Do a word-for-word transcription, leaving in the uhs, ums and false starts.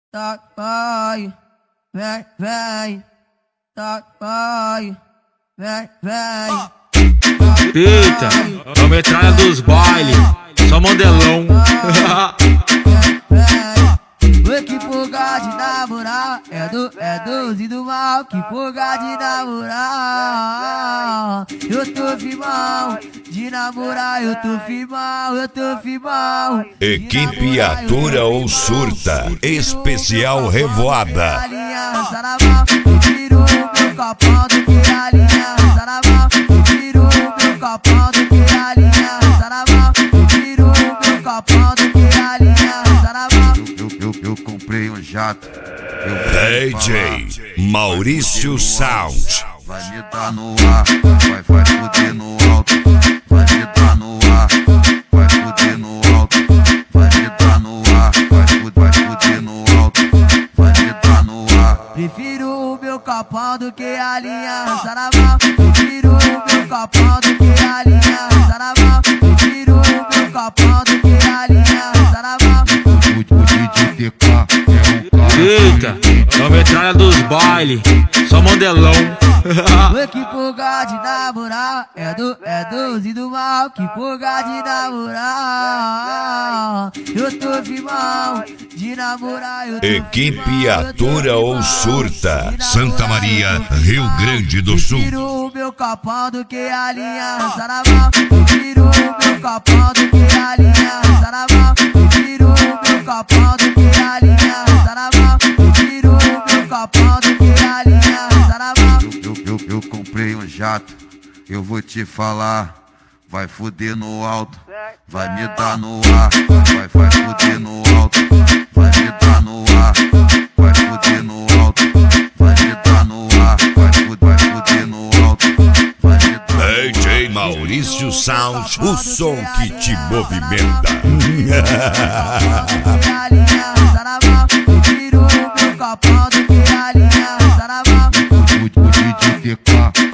Tá, vai, vem, vem, tá, vai, vem, vem. Eita, é a metralha dos bailes, só modelão. Oi, que porra de namorar, é do, é doze do mal, que porra de namorar. Eu tô firmão, de namorar, eu tô firmão, eu tô firmão. Equipe Atura ou Surta, especial Revoada. Aliança na mão, eu tiro o meu copão do que aliança na mão, eu tiro o meu copão do que aliança na mão, eu tiro o meu copão do que aliança na mão. Eu, eu, eu comprei um jato. D J Maurício Sound. Vai me dar no ar, vai, vai fuder no alto. Vai me dar no ar, vai fuder no alto. Vai me dar no ar, vai fuder, vai fuder no alto. Vai me dar no ar. Prefiro o meu copão do que a aliança na mão. Prefiro o meu copão do que a aliança na mão. Prefiro o meu copão do que a aliança na mão. O D J T K é um cara. Eita, é a metralha dos bailes, só modelão. Oi, que porra de namorar, é do, é doze do mal, que porra de namorar. Eu tô firmão, de namorar, eu tô Equipe firmão, Atura ou Surta, Santa Maria, Rio Grande do Sul. Prefiro o meu copão do que a aliança na mão. Prefiro o meu copão do que a aliança na mão. Prefiro o meu copão do que a aliança na mão. Prefiro o meu copão do que a aliança na mão. Eu, eu, eu comprei um jato, eu vou te falar. Vai fuder no alto, vai me dar no ar. Vai, vai fuder no alto, vai me dar no ar. Vai fuder no alto, vai me dar no ar. Vai fuder, vai fuder no alto, vai me dar no ar. D J Maurício Sound, o som que te movimenta. Aliança na mão, prefiro o meu copão do que a aliança na mão. O D J T K